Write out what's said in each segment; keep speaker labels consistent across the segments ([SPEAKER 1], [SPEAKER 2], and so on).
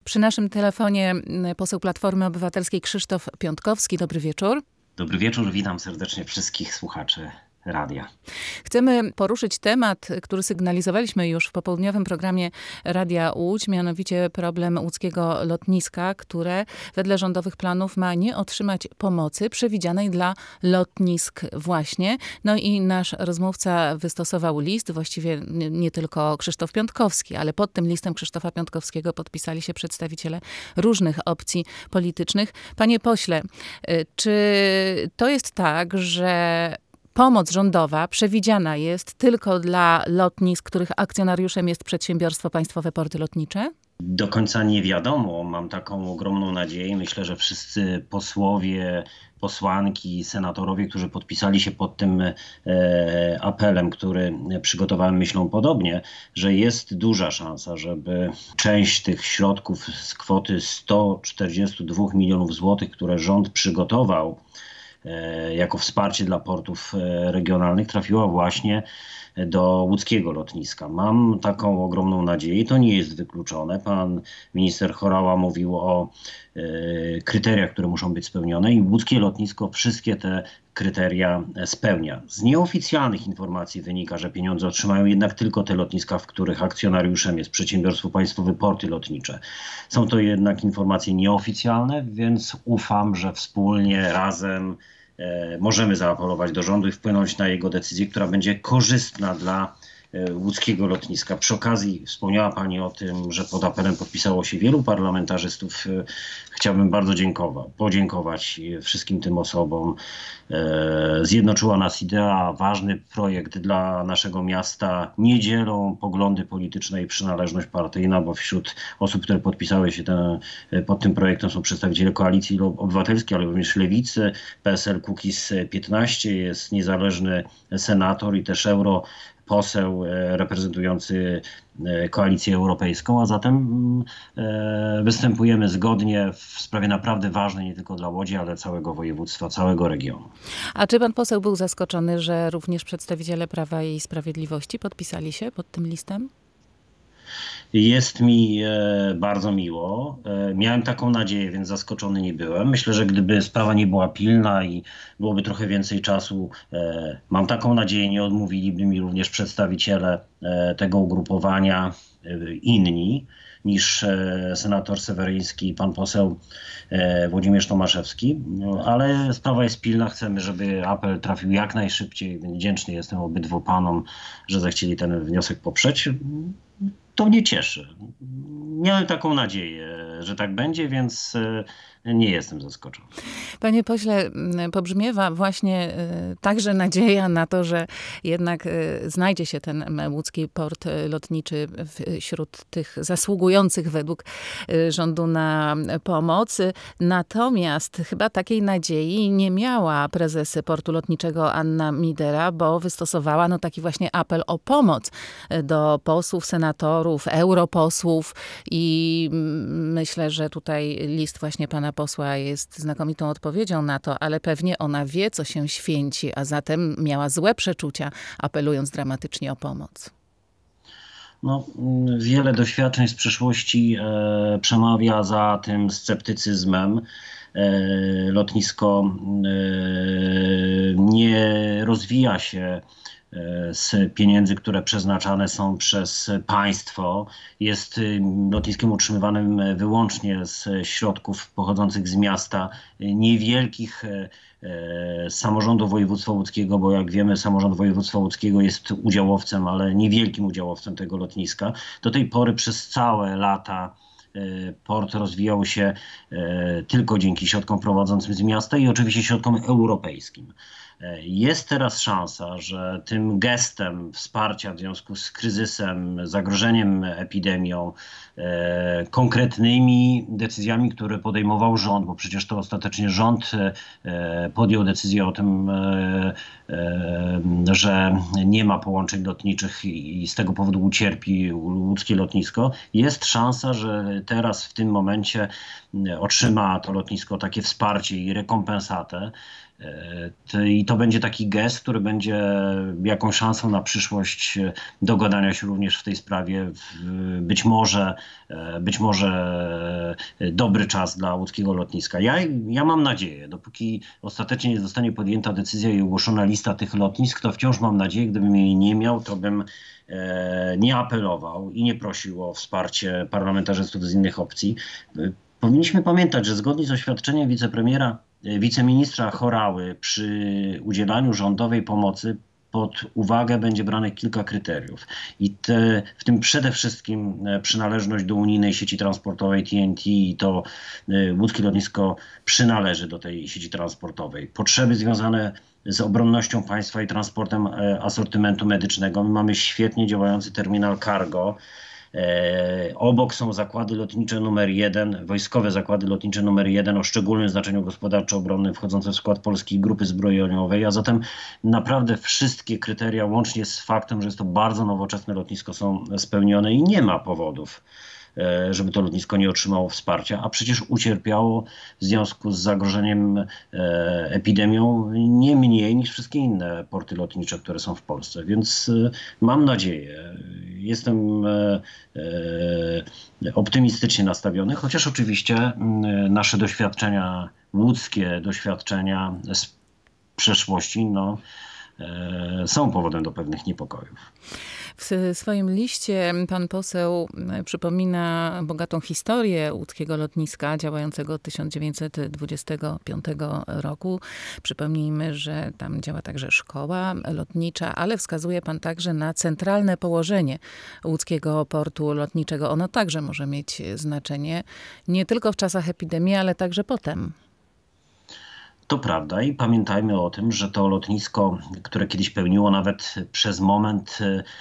[SPEAKER 1] Przy naszym telefonie poseł Platformy Obywatelskiej Krzysztof Piątkowski. Dobry wieczór.
[SPEAKER 2] Dobry wieczór, witam serdecznie wszystkich słuchaczy radia.
[SPEAKER 1] Chcemy poruszyć temat, który sygnalizowaliśmy już w popołudniowym programie Radia Łódź, mianowicie problem łódzkiego lotniska, które wedle rządowych planów ma nie otrzymać pomocy przewidzianej dla lotnisk właśnie. No i nasz rozmówca wystosował list, właściwie nie tylko Krzysztof Piątkowski, ale pod tym listem Krzysztofa Piątkowskiego podpisali się przedstawiciele różnych opcji politycznych. Panie pośle, czy to jest tak, że pomoc rządowa przewidziana jest tylko dla lotnisk, których akcjonariuszem jest przedsiębiorstwo Państwowe Porty Lotnicze?
[SPEAKER 2] Do końca nie wiadomo. Mam taką ogromną nadzieję. Myślę, że wszyscy posłowie, posłanki, senatorowie, którzy podpisali się pod tym apelem, który przygotowałem, myślą podobnie, że jest duża szansa, żeby część tych środków z kwoty 142 milionów złotych, które rząd przygotował jako wsparcie dla portów regionalnych, trafiła właśnie do łódzkiego lotniska. Mam taką ogromną nadzieję, to nie jest wykluczone. Pan minister Horała mówił o kryteriach, które muszą być spełnione i łódzkie lotnisko wszystkie te kryteria spełnia. Z nieoficjalnych informacji wynika, że pieniądze otrzymają jednak tylko te lotniska, w których akcjonariuszem jest przedsiębiorstwo Państwowe Porty Lotnicze. Są to jednak informacje nieoficjalne, więc ufam, że wspólnie, razem możemy zaapelować do rządu i wpłynąć na jego decyzję, która będzie korzystna dla łódzkiego lotniska. Przy okazji wspomniała Pani o tym, że pod apelem podpisało się wielu parlamentarzystów. Chciałbym bardzo podziękować wszystkim tym osobom. Zjednoczyła nas idea, ważny projekt dla naszego miasta. Nie dzielą poglądy polityczne i przynależność partyjna, bo wśród osób, które podpisały się pod tym projektem są przedstawiciele Koalicji Obywatelskiej, ale również Lewicy, PSL, Kukiz 15, jest niezależny senator i też poseł reprezentujący Koalicję Europejską, a zatem występujemy zgodnie w sprawie naprawdę ważnej nie tylko dla Łodzi, ale całego województwa, całego regionu.
[SPEAKER 1] A czy pan poseł był zaskoczony, że również przedstawiciele Prawa i Sprawiedliwości podpisali się pod tym listem?
[SPEAKER 2] Jest mi bardzo miło. Miałem taką nadzieję, więc zaskoczony nie byłem. Myślę, że gdyby sprawa nie była pilna i byłoby trochę więcej czasu, mam taką nadzieję, nie odmówiliby mi również przedstawiciele tego ugrupowania inni niż senator Seweryński i pan poseł Włodzimierz Tomaszewski. Ale sprawa jest pilna. Chcemy, żeby apel trafił jak najszybciej. Wdzięczny jestem obydwu panom, że zechcieli ten wniosek poprzeć. To mnie cieszy. Miałem taką nadzieję, że tak będzie, więc nie jestem zaskoczony.
[SPEAKER 1] Panie pośle, pobrzmiewa właśnie także nadzieja na to, że jednak znajdzie się ten łódzki port lotniczy wśród tych zasługujących według rządu na pomoc. Natomiast chyba takiej nadziei nie miała prezes portu lotniczego Anna Midera, bo wystosowała taki właśnie apel o pomoc do posłów, senatorów, europosłów i myślę, że tutaj list właśnie pana posła jest znakomitą odpowiedzią na to, ale pewnie ona wie, co się święci, a zatem miała złe przeczucia, apelując dramatycznie o pomoc.
[SPEAKER 2] Wiele doświadczeń z przeszłości przemawia za tym sceptycyzmem. Lotnisko nie rozwija się z pieniędzy, które przeznaczane są przez państwo. Jest lotniskiem utrzymywanym wyłącznie z środków pochodzących z miasta, niewielkich samorządu województwa łódzkiego, bo jak wiemy, samorząd województwa łódzkiego jest udziałowcem, ale niewielkim udziałowcem tego lotniska. Do tej pory przez całe lata port rozwijał się tylko dzięki środkom prowadzącym z miasta i oczywiście środkom europejskim. Jest teraz szansa, że tym gestem wsparcia w związku z kryzysem, zagrożeniem epidemią, konkretnymi decyzjami, które podejmował rząd, bo przecież to ostatecznie rząd podjął decyzję o tym, że nie ma połączeń lotniczych i z tego powodu ucierpi łódzkie lotnisko. Jest szansa, że teraz w tym momencie otrzyma to lotnisko takie wsparcie i rekompensatę. I to będzie taki gest, który będzie jakąś szansą na przyszłość dogadania się również w tej sprawie. Być może dobry czas dla łódzkiego lotniska. Ja mam nadzieję, dopóki ostatecznie nie zostanie podjęta decyzja i ogłoszona lista tych lotnisk, to wciąż mam nadzieję, gdybym jej nie miał, to bym nie apelował i nie prosił o wsparcie parlamentarzystów z innych opcji. Powinniśmy pamiętać, że zgodnie z oświadczeniem wiceministra Horały przy udzielaniu rządowej pomocy pod uwagę będzie branych kilka kryteriów. I w tym przede wszystkim przynależność do unijnej sieci transportowej TNT i to łódzkie lotnisko przynależy do tej sieci transportowej. Potrzeby związane z obronnością państwa i transportem asortymentu medycznego. My mamy świetnie działający terminal cargo. Obok są zakłady lotnicze numer 1, wojskowe zakłady lotnicze numer 1 o szczególnym znaczeniu gospodarczo-obronnym wchodzące w skład Polskiej Grupy Zbrojeniowej, a zatem naprawdę wszystkie kryteria łącznie z faktem, że jest to bardzo nowoczesne lotnisko, są spełnione i nie ma powodów, żeby to lotnisko nie otrzymało wsparcia, a przecież ucierpiało w związku z zagrożeniem epidemią nie mniej niż wszystkie inne porty lotnicze, które są w Polsce. Więc mam nadzieję, jestem optymistycznie nastawiony, chociaż oczywiście nasze doświadczenia, łódzkie doświadczenia z przeszłości, są powodem do pewnych niepokojów.
[SPEAKER 1] W swoim liście pan poseł przypomina bogatą historię łódzkiego lotniska działającego od 1925 roku. Przypomnijmy, że tam działa także szkoła lotnicza, ale wskazuje pan także na centralne położenie łódzkiego portu lotniczego. Ono także może mieć znaczenie nie tylko w czasach epidemii, ale także potem.
[SPEAKER 2] To prawda i pamiętajmy o tym, że to lotnisko, które kiedyś pełniło nawet przez moment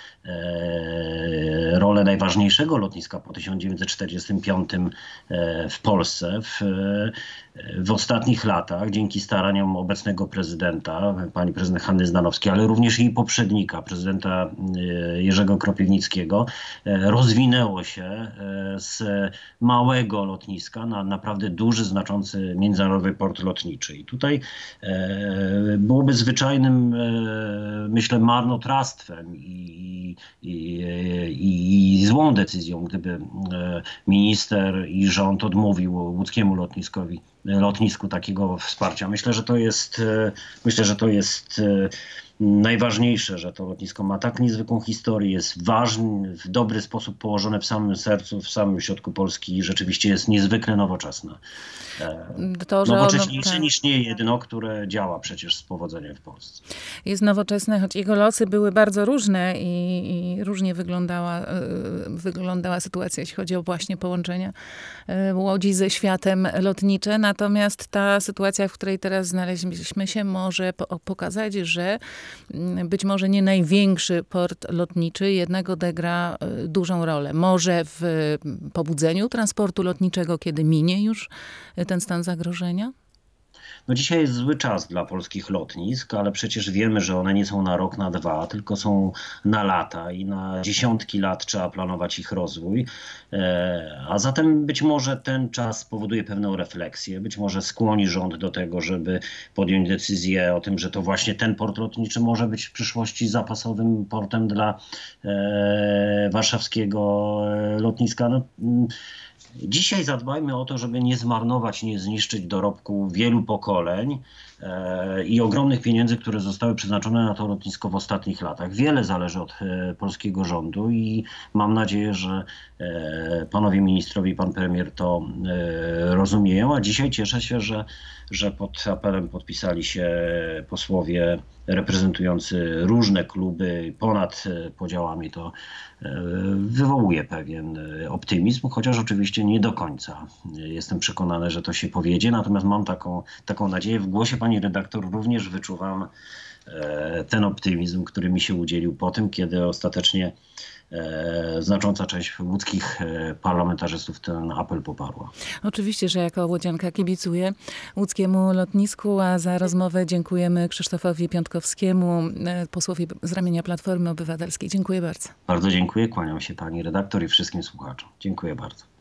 [SPEAKER 2] rolę najważniejszego lotniska po 1945 w Polsce, w ostatnich latach, dzięki staraniom obecnego prezydenta, pani prezydent Hanny Zdanowskiej, ale również jej poprzednika, prezydenta Jerzego Kropiwnickiego, rozwinęło się z małego lotniska na naprawdę duży, znaczący międzynarodowy port lotniczy. I tutaj byłoby zwyczajnym, myślę, marnotrawstwem i złą decyzją, gdyby minister i rząd odmówił łódzkiemu lotnisku takiego wsparcia. Myślę, że to jest najważniejsze, że to lotnisko ma tak niezwykłą historię, jest ważny, w dobry sposób położone w samym sercu, w samym środku Polski i rzeczywiście jest niezwykle nowoczesne. Nowocześniejsze niż niejedno, które działa przecież z powodzeniem w Polsce.
[SPEAKER 1] Jest nowoczesne, choć jego losy były bardzo różne i różnie wyglądała sytuacja, jeśli chodzi o właśnie połączenia Łodzi ze światem lotnicze. Natomiast ta sytuacja, w której teraz znaleźliśmy się, może pokazać, że być może nie największy port lotniczy jednak odegra dużą rolę. Może w pobudzeniu transportu lotniczego, kiedy minie już ten stan zagrożenia?
[SPEAKER 2] Dzisiaj jest zły czas dla polskich lotnisk, ale przecież wiemy, że one nie są na rok, na dwa, tylko są na lata i na dziesiątki lat trzeba planować ich rozwój. A zatem być może ten czas spowoduje pewną refleksję, być może skłoni rząd do tego, żeby podjąć decyzję o tym, że to właśnie ten port lotniczy może być w przyszłości zapasowym portem dla warszawskiego lotniska. Dzisiaj zadbajmy o to, żeby nie zmarnować, nie zniszczyć dorobku wielu pokoleń i ogromnych pieniędzy, które zostały przeznaczone na to lotnisko w ostatnich latach. Wiele zależy od polskiego rządu i mam nadzieję, że panowie ministrowie i pan premier to rozumieją, a dzisiaj cieszę się, że pod apelem podpisali się posłowie reprezentujący różne kluby ponad podziałami. To wywołuje pewien optymizm, chociaż oczywiście nie do końca jestem przekonany, że to się powiedzie. Natomiast mam taką nadzieję. W głosie pani redaktor również wyczuwam ten optymizm, który mi się udzielił po tym, kiedy ostatecznie znacząca część łódzkich parlamentarzystów ten apel poparła.
[SPEAKER 1] Oczywiście, że jako łodzianka kibicuję łódzkiemu lotnisku, a za rozmowę dziękujemy Krzysztofowi Piątkowskiemu, posłowi z ramienia Platformy Obywatelskiej. Dziękuję bardzo.
[SPEAKER 2] Bardzo dziękuję, kłaniam się pani redaktor i wszystkim słuchaczom. Dziękuję bardzo.